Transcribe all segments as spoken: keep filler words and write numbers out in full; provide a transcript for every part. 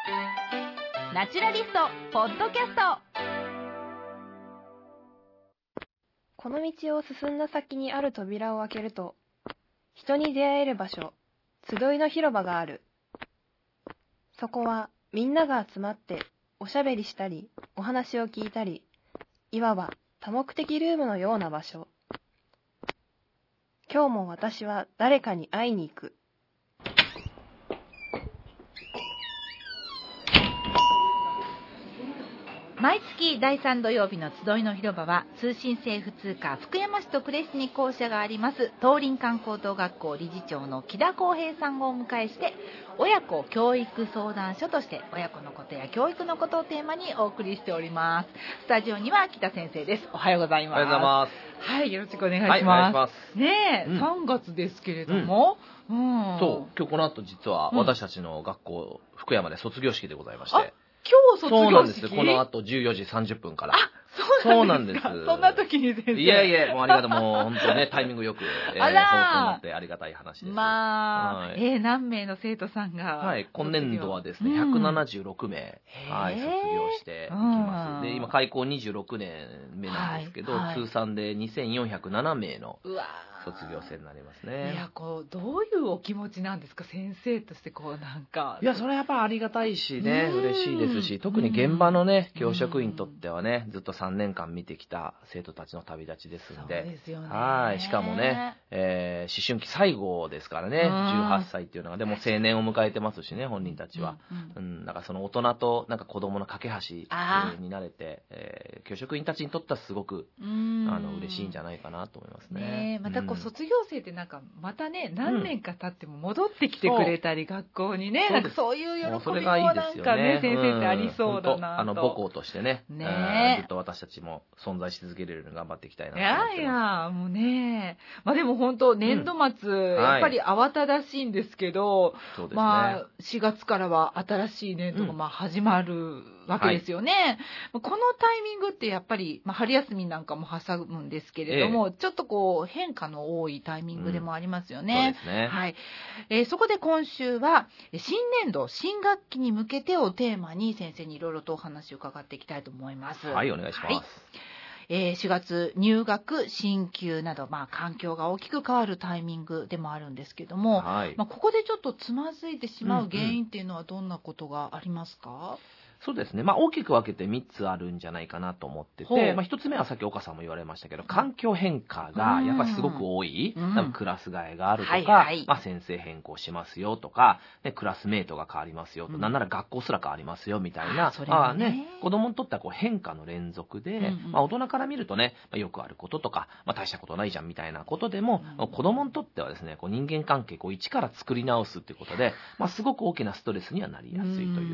ナチュラリストポッドキャスト。 この道を進んだ先にある扉を開けると、人に出会える場所、集いの広場がある。そこはみんなが集まっておしゃべりしたり、お話を聞いたり、いわば多目的ルームのような場所。今日も私は誰かに会いに行く。 毎月だいさん土曜日の集いの広場は、通信制普通科福山市と呉市に校舎があります東林間高等学校理事長の木田康平さんをお迎えして、親子教育相談所として親子のことや教育のことをテーマにお送りしております。スタジオには木田先生です。おはようございます。 おはようございます。 はい、よろしくお願いします。 はい、お願いします。 ねえ、 うん、 さんがつですけれども、うんうん、 そう、今日この後実は私たちの学校、うん、福山で卒業式でございまして。 今日卒業式？ そうなんです。この後じゅうよじさんじゅっぷんから。 あ、そうなんですか。そんな時に先生。 いやいや、もうありがとう。もう本当ね、タイミングよく、えー、 あらー、 放送になってありがたい話です。 まあ、 はい、 えー、何名の生徒さんが。 はい、今年度はですね、ひゃくななじゅうろくめい、はい、卒業していきます。で、今開校にじゅうろくねんめなんですけど、はいはい、通算でにせんよんひゃくななめいの卒業生になりますね。 いや、こう、どういうお気持ちなんですか、先生として、こう、なんか。 いや、それはやっぱありがたいしね、嬉しいですし、特に現場のね、教職員にとってはね、ずっとさんねんかん見てきた生徒たちの旅立ちですんで。 そうですよね。 はい。しかもね、えー、思春期最後ですからね、じゅうはっさいっていうのが、でも青年を迎えてますしね、本人たちは。うん、うんうん、だからその大人となんか子供の架け橋になれて、えー、教職員たちにとってはすごく、あの、嬉しいんじゃないかなと思いますね。 ね、またこう、卒業生ってなんか、またね、何年か経っても戻ってきてくれたり、うん、学校にね、なんかそういう喜びもそれがいいですよね。 ね、先生ってありそうだなと。 あの母校としてね、ね、ずっと私たちも存在し続けれるように頑張っていきたいなと思ってます。 いやいや、もうね、まあでも本当年度末、うん、やっぱり慌ただしいんですけど、 そうですね、 まあしがつからは新しい年度がまあ始まるわけですよね。はい、このタイミングってやっぱり、まあ、春休みなんかも挟むんですけれども、ええ、ちょっとこう変化の多いタイミングでもありますよね。 うん、そうですね。 はい。えー、そこで今週は新年度新学期に向けてをテーマに先生にいろいろとお話を伺っていきたいと思います。 はい、お願いします。はい、 えー、しがつ入学進級など、まあ、環境が大きく変わるタイミングでもあるんですけども、はい、まあ、ここでちょっとつまずいてしまう原因っていうのはどんなことがありますか？うんうん、 そうですね。まあ大きく分けてみっつあるんじゃないかなと思ってて、まあひとつめはさっき岡さんも言われましたけど、環境変化がやっぱりすごく多い。うん、多分クラス替えがあるとか、はいはい、まあ先生変更しますよとか、ね、クラスメートが変わりますよと、うん、なんなら学校すら変わりますよみたいな、 それまあね、 ね、子供にとってはこう変化の連続で、うんうん、まあ大人から見るとね、まあ、よくあることとか、まあ大したことないじゃんみたいなことでも、うん、子供にとってはですね、こう人間関係こう一から作り直すっていうことで、まあすごく大きなストレスにはなりやすいという。うん、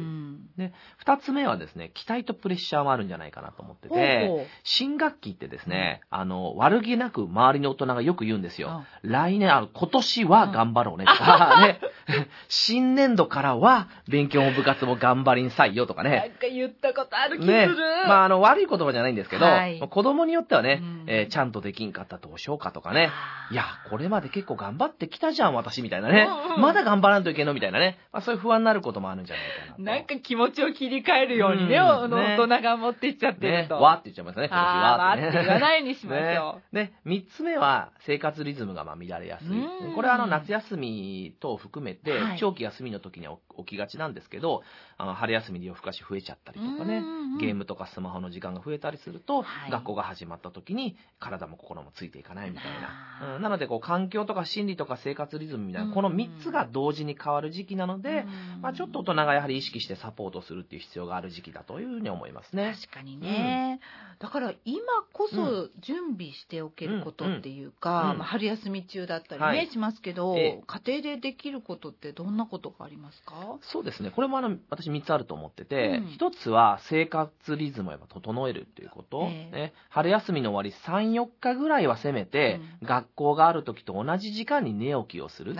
で、二つ目はですね、期待とプレッシャーもあるんじゃないかなと思ってて、ほうほう、新学期ってですね、うん、あの、悪気なく周りの大人がよく言うんですよ。うん、来年、あの、今年は頑張ろうねとか、うん、ね、新年度からは勉強も部活も頑張りんさいよとかね。 なんか言ったことある気する。 ね、まあ、あの、悪い言葉じゃないんですけど、はい、子供によってはね、 うん、 えー、ちゃんとできんかったらどうしようかとかね、いや、これまで結構頑張ってきたじゃん、私みたいなね、うんうん、まだ頑張らんといけんのみたいなね、まあ、そういう不安になることもあるんじゃないかなと。 なんか気持ちを切り替えるようにね、うん、ね、大人が持っていっちゃってると。 ね、わーって言っちゃいますね、今年は。 わーって言わないようにしましょう。ね、ね、三つ目は生活リズムがまあ乱れやすい。これはあの夏休み等を含めて、はい、長期休みの時には起きがちなんですけど、あの春休みで夜更かし増えちゃったりとかね、ゲームとかスマホの時間が増えたりすると、はい、学校が始まった時に体も心もついていかないみたいな。うん、なのでこう環境とか心理とか生活リズムみたいな、この三つが同時に変わる時期なので、まあ、ちょっと大人がやはり意識してサポートするっていう必要がある時期だというふうに思いますね。 確かにね。うん、だから今こそ準備しておけることっていうか、うん、まあ、春休み中だったりね、はい、しますけど、えー、家庭でできることってどんなことがありますか？ そうですね。これもあの私みっつあると思ってて、一、うん、つは生活リズムをやっぱ整えるっていうこと、えーね。春休みの終わりさん、よっかぐらいはせめて、うん、学校がある時と同じ時間に寝起きをする。うん、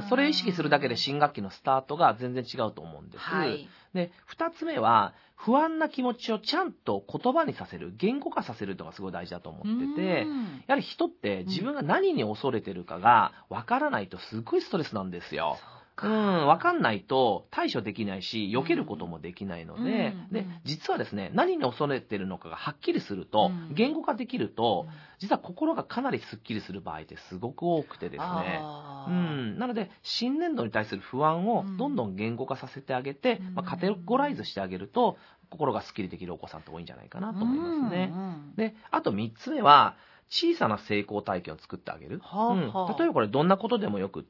それを意識するだけで新学期のスタートが全然違うと思うんです。はい、で、二つ目は、不安な気持ちをちゃんと言葉にさせる、言語化させるのがすごい大事だと思ってて、やはり人って自分が何に恐れてるかがわからないとすごいストレスなんですよ。 うん、わかんないと対処できないし、避けることもできないので、 うん、 で、実はですね、何に恐れてるのかがはっきりすると、 うん、 言語化できると、実は心がかなりスッキリする場合ってすごく多くてですね、うん、なので、新年度に対する不安をどんどん言語化させてあげて、うん、まあ、カテゴライズしてあげると、心がスッキリできるお子さんって多いんじゃないかなと思いますね。うんうん、で、あとみっつめは、小さな成功体験を作ってあげる。はあはあ、うん、例えばこれどんなことでもよくって、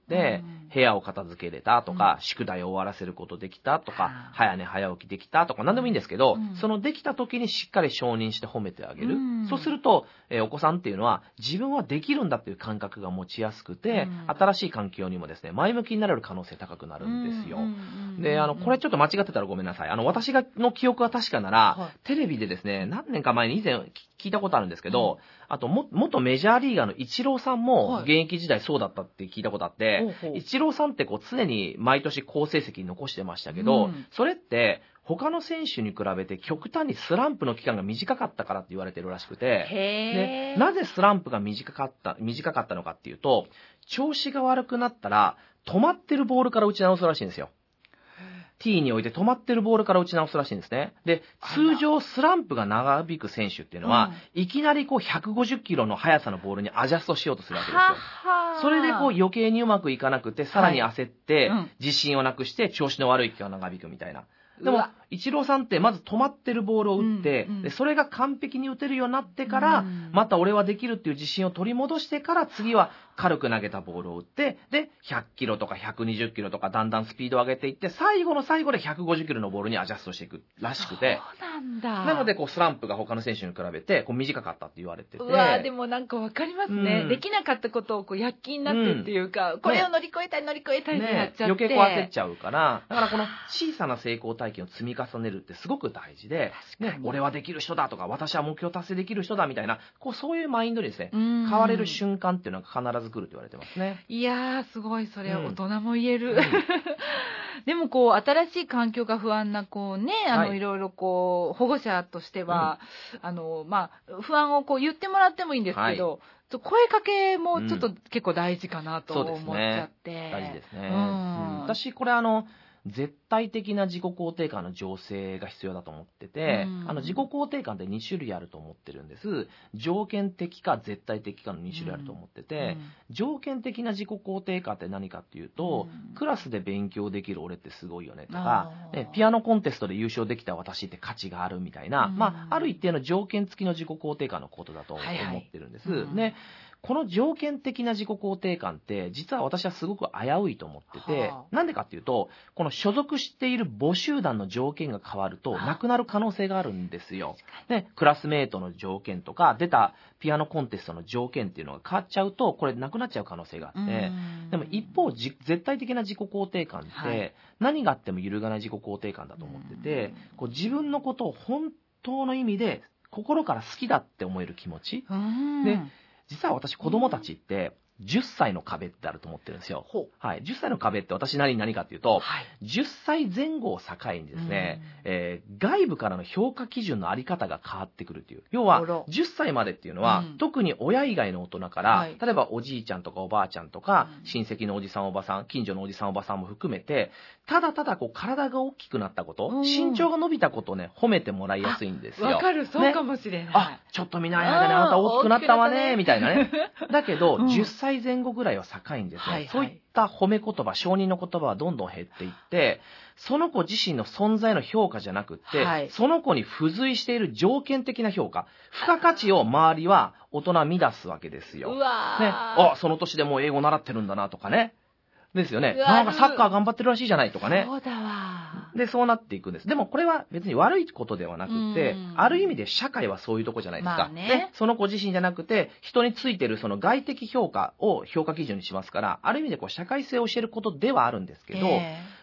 うん、部屋を片付けれたとか、うん、宿題を終わらせることできたとか、うん、早寝早起きできたとか何でもいいんですけど、うん、そのできた時にしっかり承認して褒めてあげる。うん、そうすると、えー、お子さんっていうのは自分はできるんだっていう感覚が持ちやすくて、うん、新しい環境にもですね、前向きになれる可能性高くなるんですよ。うん、で、あの、これちょっと間違ってたらごめんなさい。あの、私がの記憶が確かなら、はい、テレビでですね、何年か前に以前聞いたことあるんですけど、うん、あとも、元メジャーリーガーのイチローさんも現役時代そうだったって聞いたことあって、はい、イチローさんってこう常に毎年好成績残してましたけど、うん、それって他の選手に比べて極端にスランプの期間が短かったからって言われてるらしくて、で、なぜスランプが短かった、短かったのかっていうと、調子が悪くなったら止まってるボールから打ち直すらしいんですよ。ティーに置いて止まってるボールから打ち直すらしいんですね。で、通常スランプが長引く選手っていうのは、うん、いきなりこうひゃくごじゅっキロの速さのボールにアジャストしようとするわけですよ。ははそれでこう余計にうまくいかなくて、さらに焦って、はいうん、自信をなくして調子の悪い期間が長引くみたいな。でも、イチローさんってまず止まってるボールを打って、うんうん、でそれが完璧に打てるようになってから、うん、また俺はできるっていう自信を取り戻してから、次は軽く投げたボールを打って、で、ひゃっキロとかひゃくにじゅっキロとかだんだんスピードを上げていって、最後の最後でひゃくごじゅっキロのボールにアジャストしていくらしくて。 そうなんだ。 なので、こう、スランプが他の選手に比べて、こう、短かったって言われてて。 うわでもなんかわかりますね、うん。できなかったことをこう、躍起になってっていうか、うん、これを乗り越えたい乗り越えたいってやっちゃって、ね。余計こう焦っちゃうから、だからこの小さな成功体験を積み重ねるってすごく大事で、ね、俺はできる人だとか、私は目標達成できる人だみたいな、こう、そういうマインドにですね、変われる瞬間っていうのは必ず来ると言われてますね。 いやー、すごい、それ大人も言える。うん、でもこう、新しい環境が不安な子ね、あの、はい、いろいろこう、保護者としては、うん、あの、まあ、不安をこう言ってもらってもいいんですけど、はい、声かけもちょっと結構大事かなと思っちゃって。うん、 ね、大事ですね。うん、私、これあの、絶対的な自己肯定感の醸成が必要だと思ってて、うん、あの自己肯定感ってに種類あると思ってるんです。条件的か絶対的かのに種類あると思ってて、うん、条件的な自己肯定感って何かっていうと、うん、クラスで勉強できる俺ってすごいよねとか、ね、ピアノコンテストで優勝できた私って価値があるみたいな、うん、まあ、ある一定の条件付きの自己肯定感のことだと思ってるんです。はいはい、ね、この条件的な自己肯定感って実は私はすごく危ういと思ってて、はあ、なんでかっていうと、この所属している母集団の条件が変わるとなくなる可能性があるんですよ。ね、クラスメートの条件とか出たピアノコンテストの条件っていうのが変わっちゃうとこれなくなっちゃう可能性があって、でも一方絶対的な自己肯定感って何があっても揺るがない自己肯定感だと思ってて、こう自分のことを本当の意味で心から好きだって思える気持ちで、実は私子供たちってじゅっさいの壁ってあると思ってるんですよ。はい。じゅっさいの壁って私なりに何かっていうと、はい、じゅっさいぜん後を境にですね、えー、外部からの評価基準のあり方が変わってくるっていう。要は、じゅっさいまでっていうのは、うん、特に親以外の大人から、はい、例えばおじいちゃんとかおばあちゃんとか、うん、親戚のおじさんおばさん、近所のおじさんおばさんも含めて、ただただこう体が大きくなったこと、うん、身長が伸びたことをね、褒めてもらいやすいんですよ。 わかる、そうかもしれない。ね、 あ、ちょっと見ない間にあなた大きくなったわね、みたいなね。だけど、うん、じゅっさいぜん後ぐらいは境にですね、はいはい、そういった褒め言葉、承認の言葉はどんどん減っていって、その子自身の存在の評価じゃなくって、はい、その子に付随している条件的な評価、付加価値を周りは大人は見出すわけですよ。 うわー、 ね、あ、その年でもう英語習ってるんだなとかね。ですよね。なんかサッカー頑張ってるらしいじゃないとかね。 そうだわ。 で、そうなっていくんです。でもこれは別に悪いことではなくて、ある意味で社会はそういうとこじゃないですか。まあね、で、その子自身じゃなくて、人についてるその外的評価を評価基準にしますから、ある意味でこう社会性を教えることではあるんですけど、えー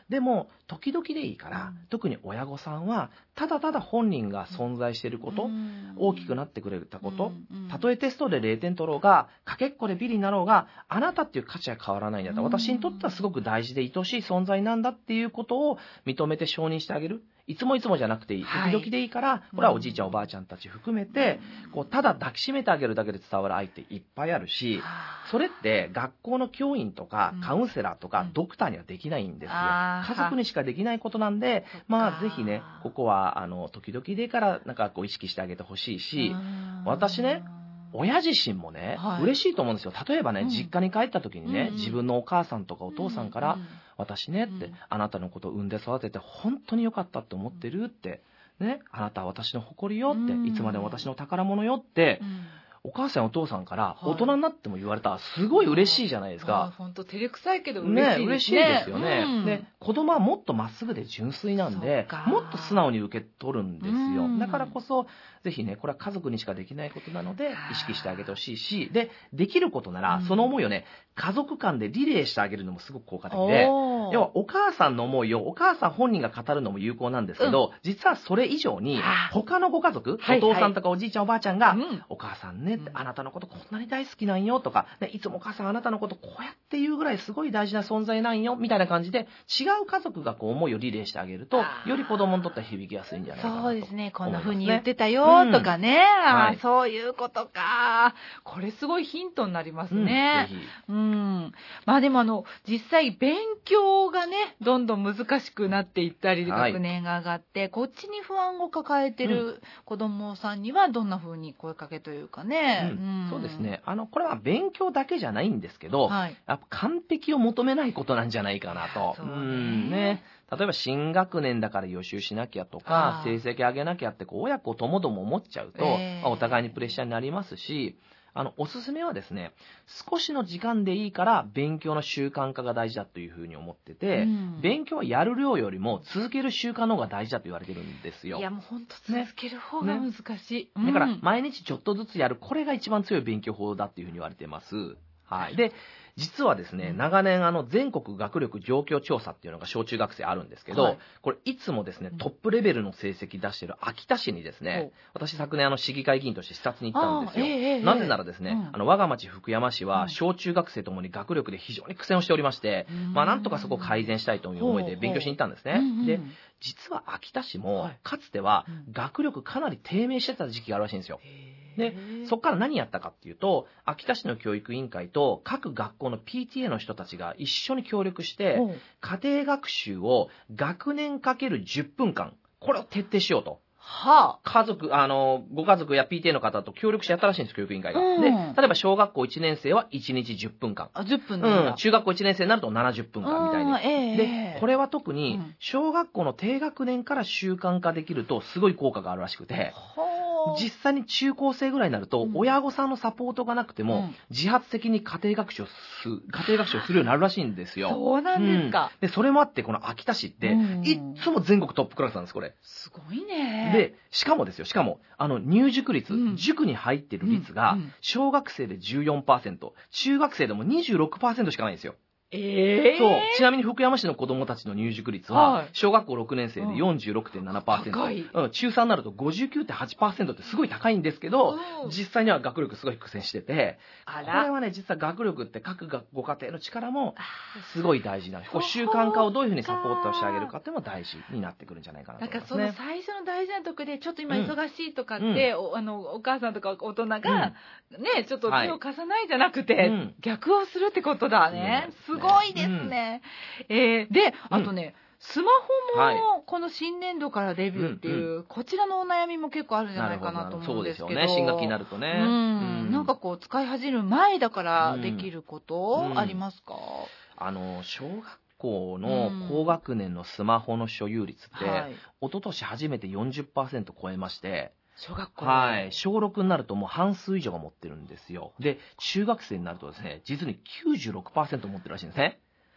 でも時々でいいから、 うん特に親御さんはただただ本人が存在していること、 うん大きくなってくれたこと、 うんたとえテストでれいてん取ろうがかけっこでビリになろうが、あなたっていう価値は変わらないんだと、 うん私にとってはすごく大事で愛しい存在なんだっていうことを認めて承認してあげる。いつもいつもじゃなくていい、 はい時々でいいから、これはおじいちゃんおばあちゃんたち含めて、こうただ抱きしめてあげるだけで伝わる愛っていっぱいあるし、それって学校の教員とかカウンセラーとかうんドクターにはできないんですよ。 あー家族にしかできないことなんで、 そっかまあぜひね、ここはあの時々でいいからなんかこう意識してあげてほしいし、私ね、親自身もね、 はい嬉しいと思うんですよ。例えばね、 うん実家に帰った時にね、 うん自分のお母さんとかお父さんから、 うん私ねって、 うんあなたのことを産んで育てて本当に良かったって思ってるって、ね、あなたは私の誇りよって、 うんいつまでも私の宝物よって、 うんお母さんお父さんからはい大人になっても言われたらすごい嬉しいじゃないですか。 本当照れくさいけどね、 嬉嬉しいしいですね。 ですよね、 うんで子供はもっとまっすぐで純粋なんでそっかもっと素直に受け取るんですよ、 うんだからこそぜひね、これは家族にしかできないことなのであー意識してあげてほしいし、でできることなら、 うんその思いをね家族間でリレーしてあげるのもすごく効果的で、 おー要はお母さんの思いをお母さん本人が語るのも有効なんですけど、実はそれ以上にあー他のご家族、 はいお父さんとかおじいちゃんおばあちゃんが、 うんお母さんねって、 うんあなたのことこんなに大好きなんよとか、ね、いつもお母さんあなたのことこうやって言うぐらいすごい大事な存在なんよみたいな感じで、違う家族がこう思いをリレーしてあげると、 あーより子供にとっては響きやすいんじゃないかなとそうですね。こんな風思いますに言ってたよとかね。あーはいそういうことか。これすごいヒントになりますうんね。 ぜひうん。まあでもあの、実際勉強がね、どんどん難しくなっていったり、 はい学年が上がって、こっちに不安を抱えてる子供さんにはどんな風に声かけというかね。 うんんそうです。ね、あのこれは勉強だけじゃないんですけど、 はい。 やっぱ完璧を求めないことなんじゃないかなと。 そうねんね例えば新学年だから予習しなきゃとかあー成績上げなきゃってこう親子ともども思っちゃうと、 えーまあお互いにプレッシャーになりますし、あのおすすめはですね、少しの時間でいいから勉強の習慣化が大事だというふうに思ってて、 うん勉強はやる量よりも続ける習慣の方が大事だと言われてるんですよ。 いやもう本当続ける方がね難しい。うんだから毎日ちょっとずつやる、これが一番強い勉強法だっていうふうに言われています。はい。で、実はですね、 うん長年あの全国学力状況調査っていうのが小中学生あるんですけど、 はいこれいつもですねうん、 トップレベルの成績出してる秋田市にですね、私昨年あの市議会議員として視察に行ったんですよ。 あーええええなぜならですね、 うんあの我が町福山市うんは小中学生ともに学力で非常に苦戦をしておりまして、 うんまあなんとかそこを改善したいという思いで勉強しに行ったんですね。 うんうんで、実は秋田市もはいかつてはうん学力かなり低迷してた時期があるらしいんですよ。でへーそこから何やったかっていうと、秋田市の教育委員会と各学校の ピーティーエー の人たちが一緒に協力して、 ほう家庭学習を学年かけるじゅっぷんかん、これを徹底しようと。 は家族、あの、ご家族や ピーティーエー の方と協力してやったらしいんです、教育委員会が。 うんで、例えば小学校いちねん生はいちにちじゅっぷんかん。 あ。あ、じゅっぷんなんだうん、中学校いちねん生になるとななじゅっぷんかんみたいに。 あーええで、これは特うにん小学校の低学年から習慣化できるとすごい効果があるらしくて、 ほう実際に中高生ぐらいになると、 うん親御さんのサポートがなくても、 うん自発的に家庭学習をす家庭学習をするようになるらしいんですよ。 そうなんですか。 うんでそれもあってこの秋田市って、 うんいっつも全国トップクラスなんですこれ。 すごいね。 でしかもですよ、しかもあの入塾率、 うん塾に入ってる率が、 うんうん小学生で じゅうよんパーセント、中学生でも にじゅうろくパーセント しかないんですよ。 ええそうちなみに福山市の子どもたちの入塾率ははい小学校ろくねん生で よんじゅうろくてんななパーセント、 高いうん、中さんになると ごじゅうきゅうてんはちパーセント ってすごい高いんですけど、 うん実際には学力すごい苦戦してて、 あこれら。 はね実は学力って各がご家庭の力もすい。 ごい大事な、こう習慣化をどういうふうにサポートしてあげるかっていうのも大事になってくるんじゃないかなとなん思いますね。 かその最初の大事なとこでちょっと今うん忙しいとかって、おあのお母さんとか大人が、ねちょっと手を貸さないじゃなくて、 うん逆をするってことだね。すそうなんごいでですねすね。えーで、あとね、スマホはいもこの新年度からデビューっていう、 うこちらのお悩みも結構あるんじゃないかなと思そううんですけど。 ですよね、新学期になるとね。 うん、なんかこう使い始める前だからできること、 うんありますか？ あの小学校の高学年のスマホの所有率って、 はい。 一昨年初めて よんじゅっパーセント 超えまして、 小学校ではい、小ろくになるともう半数以上が持ってるんですよ。で、中学生になるとですね、実に きゅうじゅうろくパーセント 持ってるらしいんですね。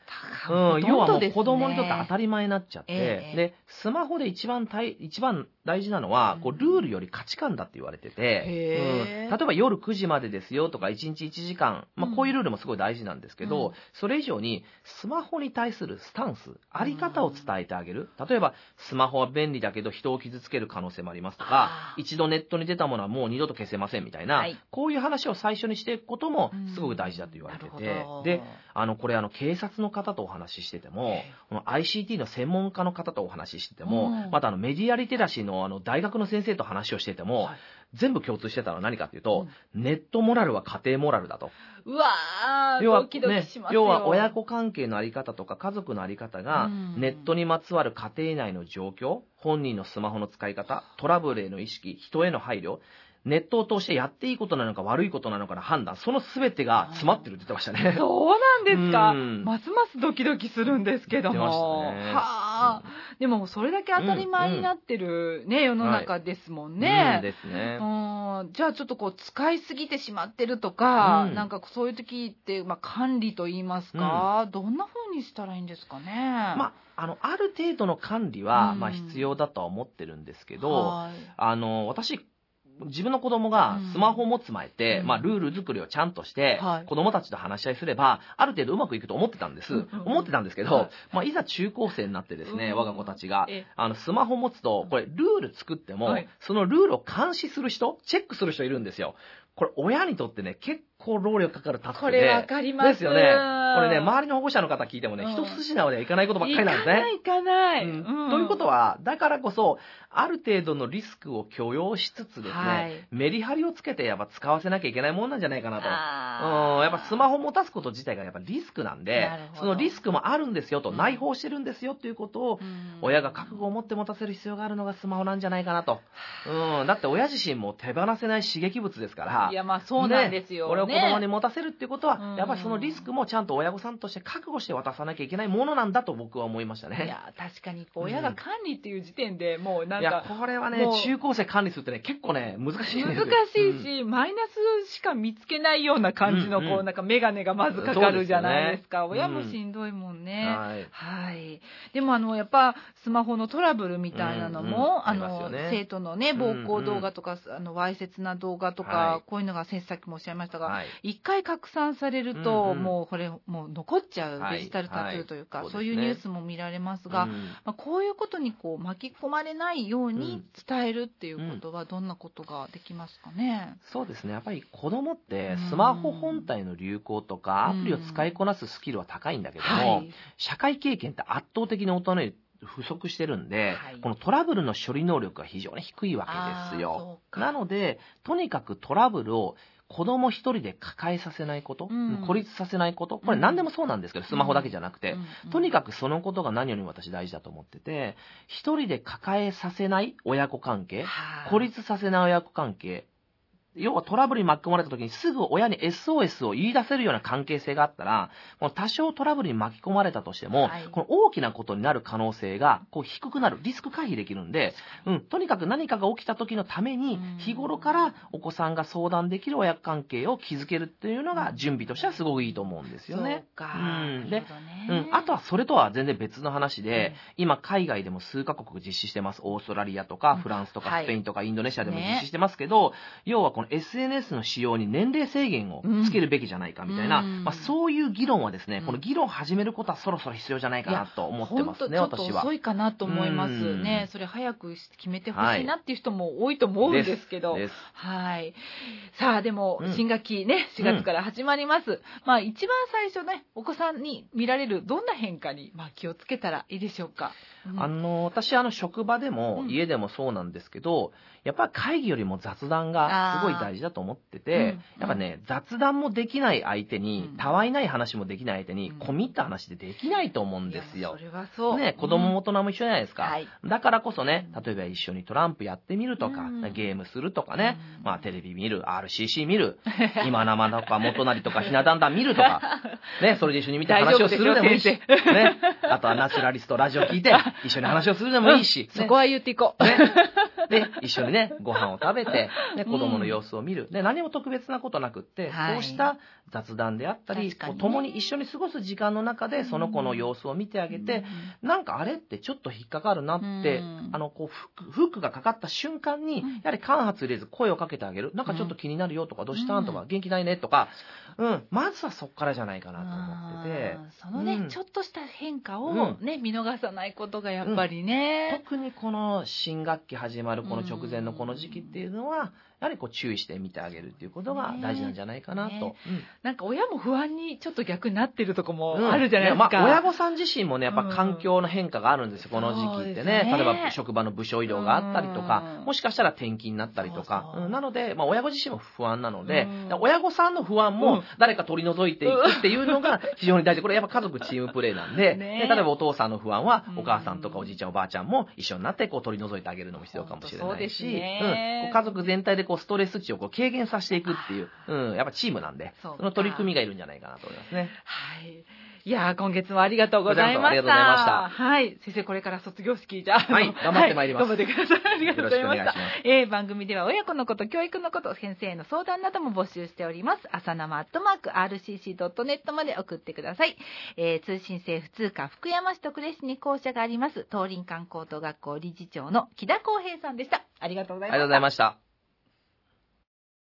うん、要はもう子供にとって当りたり前になっちゃって、 ええで、スマホで一番大一番大事なのは、こう、ルールより価値観だって言われてて、 へーうん、例えば夜くじまでですよとかいちにちいちじかん、まあ、こういうルールもすごい大事なんですけど、 うんそれ以上にスマホに対するスタンス、あり方を伝えてあげる。例えば、スマホは便利だけど人を傷つける可能性もありますとかあ、ー一度ネットに出たものはもう二度と消せませんみたいな、 はいこういう話を最初にしていくこともすごく大事だと言われてうんなてるほど、 で、あの、これあの、警察の方とお話ししてても、この アイシーティー の専門家の方とお話ししてても、 うんまたあの、メディアリテラシーのあの、大学の先生と話をしてても、 はい全部共通してたのは何かっていうと、ネットモラルは家庭モラルだと。 うわー要はドキドキねしますよ、 要は親子関係のあり方とか家族のあり方がうんネットにまつわる家庭内の状況、本人のスマホの使い方、トラブルへの意識、人への配慮、ネットを通してやっていいことなのか悪いことなのかの判断、その全てが詰まってるって言ってましたね。 そうなんですか。 うんますますドキドキするんですけども。 言ってましたねはあ。でもそれだけ当たり前になってるね、世の中ですもんね。 うんですね。 うんじゃあちょっとこう使いすぎてしまってるとか、 うんなんかそういう時って、まあ、管理と言いますか、どんな風にしたらいいんですかね。 まあ、あの、ある程度の管理は、 うんまあ、必要だとは思ってるんですけど、 はいあの、私、自分の子供がスマホを持つ前って、 うんまあ、ルール作りをちゃんとして、 はい子供たちと話し合いすれば、ある程度うまくいくと思ってたんです。 うんうんうん思ってたんですけど、 はいまあ、いざ中高生になってですね、 うん我が子たちがえ、 あの、スマホを持つと、これ、ルール作っても、 はいそのルールを監視する人、チェックする人いるんですよ。これ、親にとってね、結構労力かかるタスクで。 これわかります。 ですよね。これね、周りの保護者の方聞いてもね、 うん一筋縄ではいかないことばっかりなんですね。 いかない、いかない。 うんうんということは、だからこそ、ある程度のリスクを許容しつつですね、 はいメリハリをつけてやっぱ使わせなきゃいけないもんなんじゃないかなと。 あーうん、やっぱスマホを持たすこと自体がやっぱリスクなんでなるほど、 そのリスクもあるんですよと、 うん内包してるんですよっていうことを、 うん親が覚悟を持って持たせる必要があるのがスマホなんじゃないかなと。うん、だって親自身も手放せない刺激物ですから。 いや、まあそうなんですよ、ね。 これを子供に持たせるっていうことは、 うんやっぱりそのリスクもちゃんと親御さんとして覚悟して渡さなきゃいけないものなんだと僕は思いましたね。 いや、確かに親が管理っていう時点でもうなんいや、 か、 これはねもう、 中高生管理するってね、結構ね、難しいんですよ。 難しいし、マイナスしか見つけないような感じの、 うんうんこう、なんかメガネがまずかかるじゃないですか。 そうですよね親もしんどいもんうんね。 はい。 はい。でもあの、やっぱ、スマホのトラブルみたいなのも、 うんうんあの、 ありますよね生徒のね、暴行動画とか、あの、わいせつな動画とか、 はいこういうのが先生さっきもおっしゃいましたが、 はい。 一回拡散されると、 うんうんもうこれ、もう残っちゃうはいデジタルタトゥーというか、 はいそういうニュースも見られますが、 うんまあ、こういうことにこう巻き込まれないようにうん伝えるっていうことはどんなことができますかね。 そうですね。やっぱり子供ってうんスマホ本体の流行とかアプリを使いこなすスキルは高いんだけども、 はい。 社会経験って圧倒的に大人より不足してるんで、 はいこのトラブルの処理能力が非常に低いわけですあーそよ。 うかなので、とにかくトラブルを子供一人で抱えさせないこと、 うん孤立させないこと、これ何でもそうなんですけど、スマホだけじゃなくて、 うんうんとにかくそのことが何よりも私大事だと思ってて、一人で抱えさせない親子関係、 はあ孤立させない親子関係、要はトラブルに巻き込まれた時にすぐ親に エスオーエス を言い出せるような関係性があったら、この多少トラブルに巻き込まれたとしても、 はいこの大きなことになる可能性がこう低くなる、リスク回避できるんで、うん、とにかく何かが起きた時のためにうん、 日頃からお子さんが相談できる親子関係を築けるっていうのが準備としてはすごくいいと思うんですよね。 そうか。 うんでなるほどねうん、あとはそれとは全然別の話で、今海外でも数カ国実施してます。オーストラリアとかうんフランスとはいかスペインとかインドネシアでもね実施してますけど、要はこの エスエヌエス の使用に年齢制限をつけるべきじゃないかみたいな、 うんまあ、そういう議論はですね、 うんこの議論を始めることはそろそろ必要じゃないかなと思ってますね、 本当ちょっ私は。 と遅いかなと思いますうんね。それ早く決めてほしいなっていう人も多いと思うんですけど。 ですはい。さあ、でもうん、 新学期ね、しがつから始まります。まあ、一番最初ね、お子さんに見られるどんな変化に、まあ、気をつけたらいいでしょうか。うんあの、私、あの、職場でもうん家でもそうなんですけど、やっぱり会議よりも雑談がすごい大事だと思ってて、 あーうんやっぱね、雑談もできない相手に、 うんたわいない話もできない相手に、 うん込み入った話でできないと思うんですよいやそ。れはそう。 ね、子供も大人も一緒じゃないですか。 はいだからこそね、例えば一緒にトランプやってみるとか、 うんゲームするとかね、 うんまあテレビ見る、アールシーシー 見る、今生とか元成とかひな壇壇見るとか、ね、それで一緒に見て話をするでもいいし、 大丈夫ね、あとはナチュラリストラジオ聞いて、一緒に話をするでもいいし、 うんそこは言っていこう。 ね。で、一緒にね、ご飯を食べて、ね、子供の様様子を見る。で、何も特別なことなくって、はい、こうした雑談であったり、ね、共に一緒に過ごす時間の中でその子の様子を見てあげて、うん、なんかあれってちょっと引っかかるなって、うん、あのこうフック、フックがかかった瞬間に、うん、やはり間髪入れず声をかけてあげる。なんかちょっと気になるよとか、どうしたんとか、元気ないねとか、うん、まずはそこからじゃないかなと思ってて。 そのね、うん、ちょっとした変化をね、うん、見逃さないことがやっぱりね、 うん、特にこの新学期始まるこの直前のこの時期っていうのは、やはりこう注意して見てあげるっていうことが大事なんじゃないかなと、ねねうん、なんか親も不安にちょっと逆になってるとこもあるじゃないですか、 うんまあ、親御さん自身もねやっぱ環境の変化があるんですよ、うん、この時期ってね、例えば職場の部署移動があったりとか、うん、もしかしたら転勤になったりとか、そうそう、うん、なので、まあ、親御自身も不安なので、うん、親御さんの不安も誰か取り除いていくっていうのが非常に大事。これやっぱ家族チームプレーなんで、ね、で例えばお父さんの不安はお母さんとかおじいちゃんおばあちゃんも一緒になってこう取り除いてあげるのも必要かもしれないし、うん、家族全体でこうストレス値をこう軽減させていくっていう、うん、やっぱチームなんで、その取り組みがいるんじゃないかなと思いますね。 はい。いやー、今月もありがとうございました。ありがとうございました。はい。先生、これから卒業式じゃあ、 はい、頑張ってまいります。 はい、頑張ってください。ありがとうございました。えー、番組では親子のこと、教育のこと、先生の相談なども募集しております。朝生アットマーク アールシーシードットネット まで送ってください。えー、通信制普通科福山市と呉市に校舎があります、東林館高等学校理事長の木田康平さんでした。ありがとうございました。 ありがとうございました。